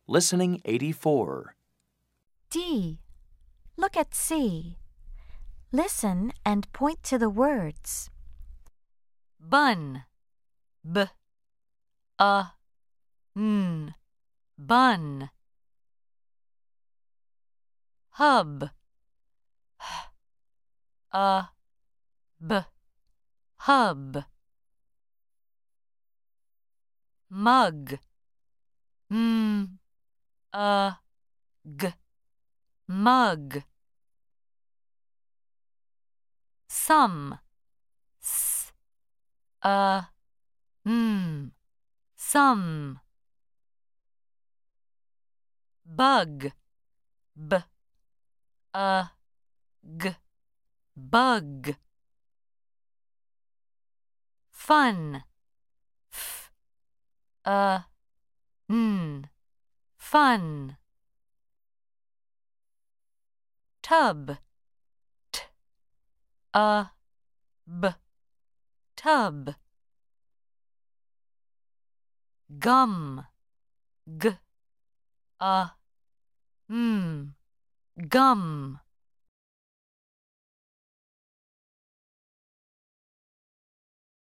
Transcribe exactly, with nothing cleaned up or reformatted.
Listening eighty-four. D. Look at C. Listen and point to the words. Bun. B. A. N. Bun. Hub. H. A. B. Hub. Mug. M. A. G. Mug. Sum. S. A. M. Sum. Bug. B. A. G. Bug. Fun. F. A. N. Fun. Tub. T. A. B. Tub. Gum. G. A. M. Gum.